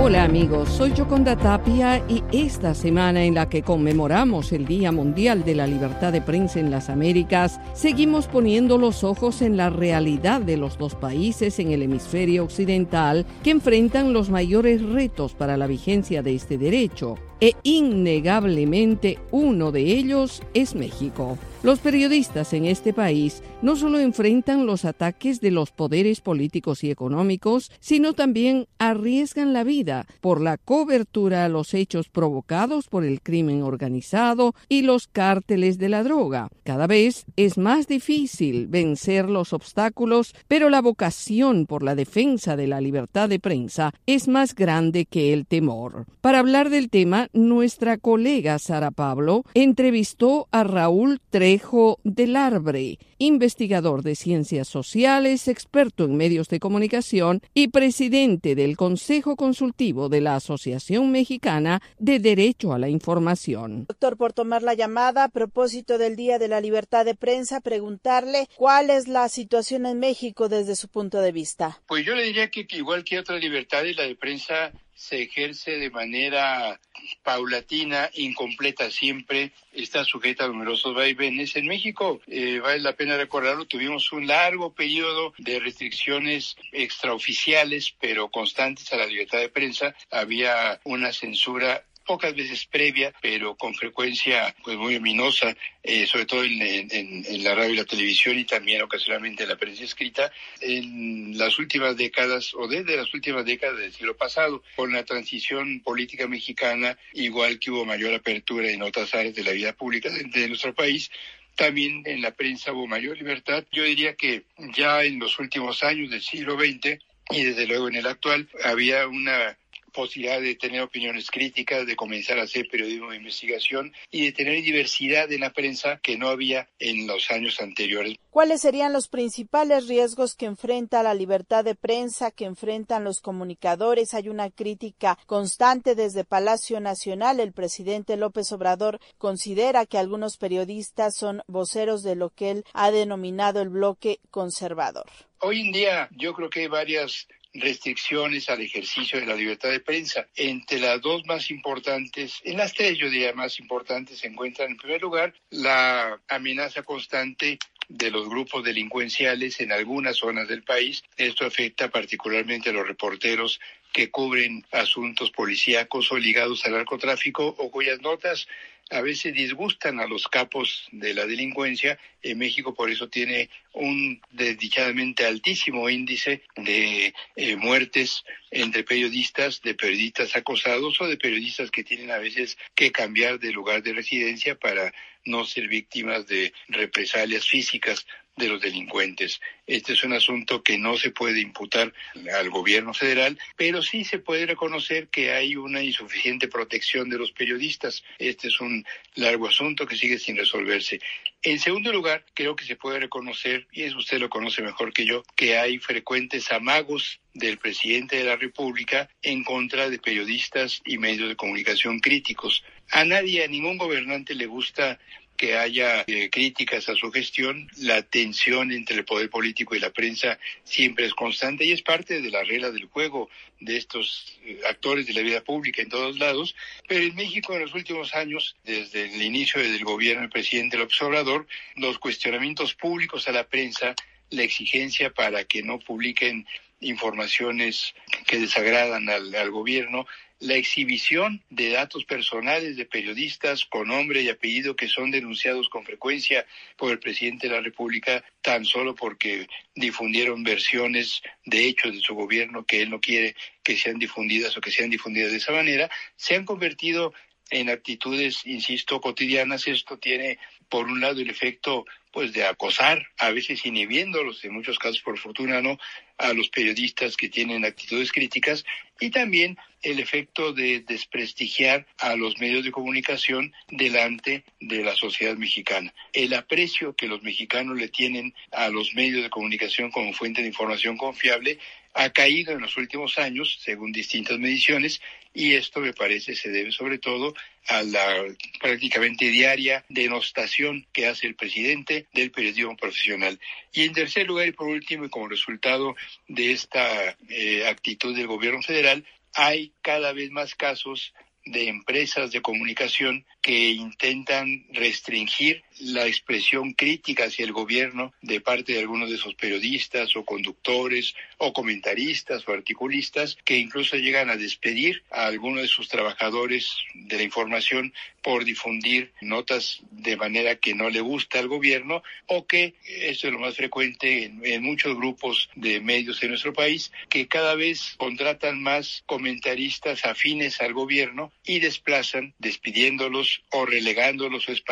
Hola amigos, soy Yoconda Tapia y esta semana en la que conmemoramos el Día Mundial de la Libertad de Prensa en las Américas, seguimos poniendo los ojos en la realidad de los dos países en el hemisferio occidental que enfrentan los mayores retos para la vigencia de este derecho. E innegablemente uno de ellos es México. Los periodistas en este país no solo enfrentan los ataques de los poderes políticos y económicos, sino también arriesgan la vida por la cobertura a los hechos provocados por el crimen organizado y los cárteles de la droga. Cada vez es más difícil vencer los obstáculos, pero la vocación por la defensa de la libertad de prensa es más grande que el temor. Para hablar del tema, nuestra colega Sara Pablo entrevistó a Raúl Trejo del Arbre, investigador de ciencias sociales, experto en medios de comunicación y presidente del Consejo Consultivo de la Asociación Mexicana de Derecho a la Información. Doctor, por tomar la llamada, a propósito del Día de la Libertad de Prensa, preguntarle cuál es la situación en México desde su punto de vista. Pues yo le diría que igual que otras libertades, la de prensa se ejerce de manera paulatina, incompleta siempre, está sujeta a numerosos vaivenes. En México, vale la pena recordarlo, tuvimos un largo periodo de restricciones extraoficiales, pero constantes a la libertad de prensa. Había una censura pocas veces previa, pero con frecuencia pues muy ominosa, sobre todo en la radio y la televisión y también ocasionalmente en la prensa escrita, en las últimas décadas o desde las últimas décadas del siglo pasado. Con la transición política mexicana, igual que hubo mayor apertura en otras áreas de la vida pública de nuestro país, también en la prensa hubo mayor libertad. Yo diría que ya en los últimos años del siglo XX y desde luego en el actual, había una posibilidad de tener opiniones críticas, de comenzar a hacer periodismo de investigación y de tener diversidad en la prensa que no había en los años anteriores. ¿Cuáles serían los principales riesgos que enfrenta la libertad de prensa, que enfrentan los comunicadores? Hay una crítica constante desde Palacio Nacional. El presidente López Obrador considera que algunos periodistas son voceros de lo que él ha denominado el bloque conservador. Hoy en día yo creo que hay varias restricciones al ejercicio de la libertad de prensa. Entre las dos más importantes, en las tres yo diría más importantes, se encuentran en primer lugar la amenaza constante de los grupos delincuenciales en algunas zonas del país. Esto afecta particularmente a los reporteros que cubren asuntos policíacos o ligados al narcotráfico o cuyas notas a veces disgustan a los capos de la delincuencia. En México por eso tiene un desdichadamente altísimo índice de muertes entre periodistas, de periodistas acosados o de periodistas que tienen a veces que cambiar de lugar de residencia para no ser víctimas de represalias físicas de los delincuentes. Este es un asunto que no se puede imputar al gobierno federal, pero sí se puede reconocer que hay una insuficiente protección de los periodistas. Este es un largo asunto que sigue sin resolverse. En segundo lugar, creo que se puede reconocer, y eso usted lo conoce mejor que yo, que hay frecuentes amagos del presidente de la República en contra de periodistas y medios de comunicación críticos. A nadie, a ningún gobernante le gusta que haya críticas a su gestión. La tensión entre el poder político y la prensa siempre es constante y es parte de la regla del juego de estos actores de la vida pública en todos lados. Pero en México en los últimos años, desde el inicio del gobierno del presidente López Obrador, los cuestionamientos públicos a la prensa, la exigencia para que no publiquen informaciones que desagradan al gobierno, la exhibición de datos personales de periodistas con nombre y apellido que son denunciados con frecuencia por el presidente de la República tan solo porque difundieron versiones de hechos de su gobierno que él no quiere que sean difundidas o que sean difundidas de esa manera, se han convertido en actitudes, insisto, cotidianas. Esto tiene, por un lado, el efecto pues de acosar, a veces inhibiéndolos, en muchos casos por fortuna no, a los periodistas que tienen actitudes críticas, y también el efecto de desprestigiar a los medios de comunicación delante de la sociedad mexicana. El aprecio que los mexicanos le tienen a los medios de comunicación como fuente de información confiable ha caído en los últimos años, según distintas mediciones, y esto me parece se debe sobre todo a la prácticamente diaria denostación que hace el presidente del periodismo profesional. Y en tercer lugar y por último, y como resultado de esta actitud del gobierno federal, hay cada vez más casos de empresas de comunicación que intentan restringir la expresión crítica hacia el gobierno de parte de algunos de sus periodistas o conductores o comentaristas o articulistas, que incluso llegan a despedir a algunos de sus trabajadores de la información por difundir notas de manera que no le gusta al gobierno, o que, esto es lo más frecuente en muchos grupos de medios en nuestro país, que cada vez contratan más comentaristas afines al gobierno y desplazan, despidiéndolos o relegándolos a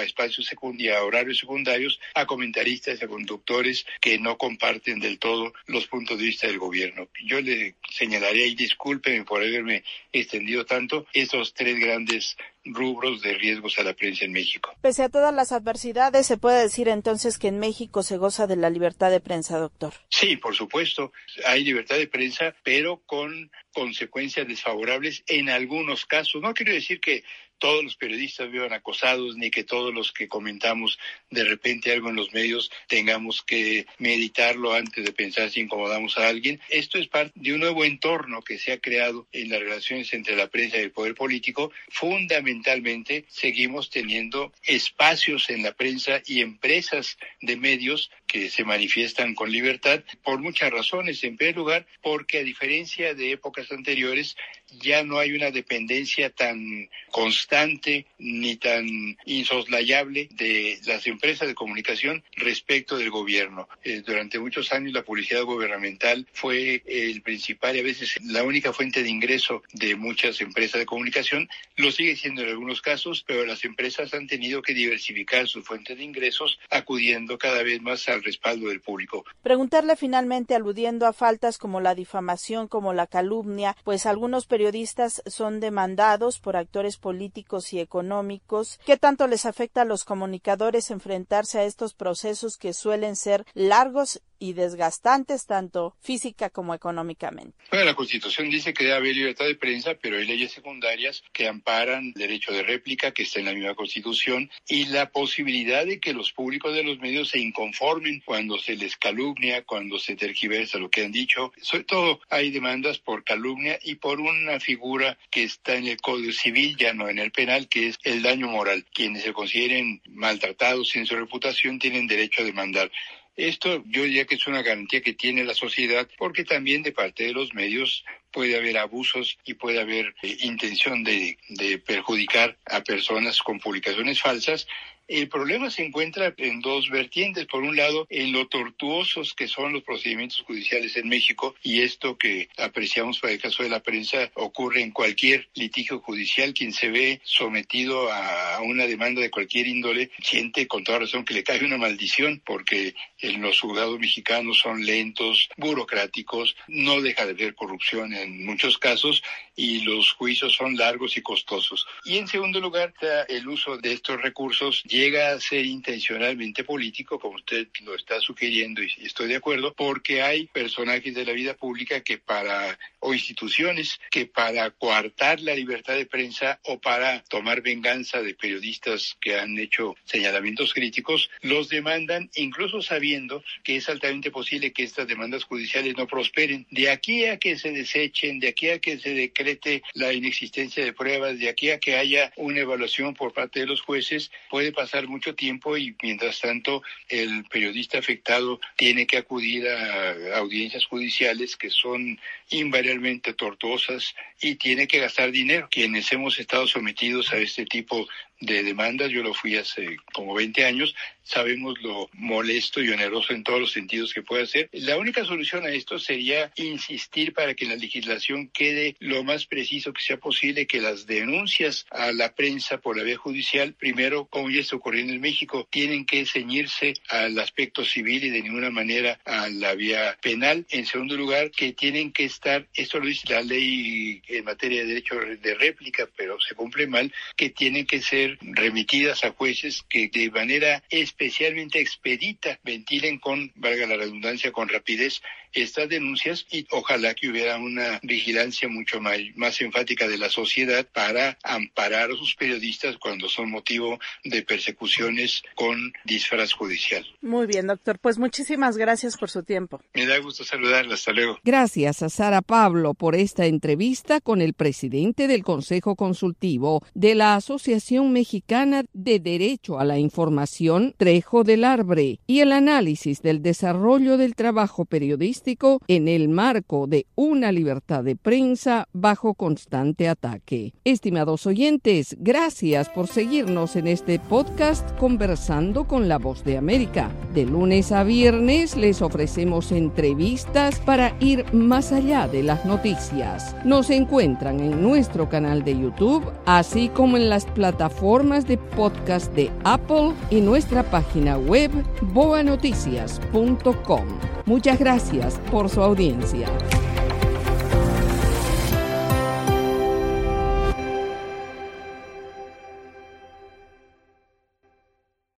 horarios secundarios, a comentaristas y a conductores que no comparten del todo los puntos de vista del gobierno. Yo le señalaría, y discúlpeme por haberme extendido tanto, estos tres grandes rubros de riesgos a la prensa en México. Pese a todas las adversidades, ¿se puede decir entonces que en México se goza de la libertad de prensa, doctor? Sí, por supuesto, hay libertad de prensa, pero con consecuencias desfavorables en algunos casos. No quiero decir que todos los periodistas vivan acosados, ni que todos los que comentamos de repente algo en los medios tengamos que meditarlo antes de pensar si incomodamos a alguien. Esto es parte de un nuevo entorno que se ha creado en las relaciones entre la prensa y el poder político. Fundamentalmente, seguimos teniendo espacios en la prensa y empresas de medios que se manifiestan con libertad por muchas razones. En primer lugar, porque a diferencia de épocas anteriores, ya no hay una dependencia tan constante ni tan insoslayable de las empresas de comunicación respecto del gobierno. Durante muchos años la publicidad gubernamental fue el principal y a veces la única fuente de ingreso de muchas empresas de comunicación. Lo sigue siendo en algunos casos, pero las empresas han tenido que diversificar sus fuentes de ingresos, acudiendo cada vez más al respaldo del público. Preguntarle finalmente, aludiendo a faltas como la difamación, como la calumnia, pues algunos periodistas son demandados por actores políticos y económicos. ¿Qué tanto les afecta a los comunicadores enfrentarse a estos procesos que suelen ser largos y desgastantes, tanto física como económicamente? Bueno, la Constitución dice que debe haber libertad de prensa, pero hay leyes secundarias que amparan el derecho de réplica, que está en la misma Constitución, y la posibilidad de que los públicos de los medios se inconformen cuando se les calumnia, cuando se tergiversa lo que han dicho. Sobre todo hay demandas por calumnia y por una figura que está en el Código Civil, ya no en el penal, que es el daño moral. Quienes se consideren maltratados en su reputación tienen derecho a demandar. Esto yo diría que es una garantía que tiene la sociedad, porque también de parte de los medios puede haber abusos y puede haber intención de perjudicar a personas con publicaciones falsas. El problema se encuentra en dos vertientes. Por un lado, en lo tortuosos que son los procedimientos judiciales en México, y esto que apreciamos para el caso de la prensa ocurre en cualquier litigio judicial. Quien se ve sometido a una demanda de cualquier índole siente con toda razón que le cae una maldición, porque en los juzgados mexicanos son lentos, burocráticos, no deja de haber corrupción en muchos casos y los juicios son largos y costosos. Y en segundo lugar, el uso de estos recursos llega a ser intencionalmente político, como usted lo está sugiriendo, y estoy de acuerdo, porque hay personajes de la vida pública o instituciones que para coartar la libertad de prensa o para tomar venganza de periodistas que han hecho señalamientos críticos, los demandan, incluso sabiendo que es altamente posible que estas demandas judiciales no prosperen. De aquí a que se desechen, de aquí a que se decrete la inexistencia de pruebas, de aquí a que haya una evaluación por parte de los jueces, puede pasar mucho tiempo y mientras tanto el periodista afectado tiene que acudir a audiencias judiciales que son invariablemente tortuosas y tiene que gastar dinero. Quienes hemos estado sometidos a este tipo de demandas, yo lo fui hace como 20 años, sabemos lo molesto y oneroso en todos los sentidos que puede ser. La única solución a esto sería insistir para que la legislación quede lo más preciso que sea posible, que las denuncias a la prensa por la vía judicial, primero, como ya está ocurriendo en México, tienen que ceñirse al aspecto civil y de ninguna manera a la vía penal. En segundo lugar, que tienen que estar, esto lo dice la ley en materia de derecho de réplica, pero se cumple mal, que tienen que ser ser remitidas a jueces que de manera especialmente expedita ventilen con, valga la redundancia, con rapidez estas denuncias, y ojalá que hubiera una vigilancia mucho más enfática de la sociedad para amparar a sus periodistas cuando son motivo de persecuciones con disfraz judicial. Muy bien, doctor. Pues muchísimas gracias por su tiempo. Me da gusto saludarla. Hasta luego. Gracias a Sara Pablo por esta entrevista con el presidente del Consejo Consultivo de la Asociación Mexicana de Derecho a la Información, Trejo del Arbre, y el análisis del desarrollo del trabajo periodístico en el marco de una libertad de prensa bajo constante ataque. Estimados oyentes, gracias por seguirnos en este podcast Conversando con la Voz de América. De lunes a viernes les ofrecemos entrevistas para ir más allá de las noticias. Nos encuentran en nuestro canal de YouTube, así como en las plataformas de podcast de Apple y nuestra página web boanoticias.com. Muchas gracias por su audiencia.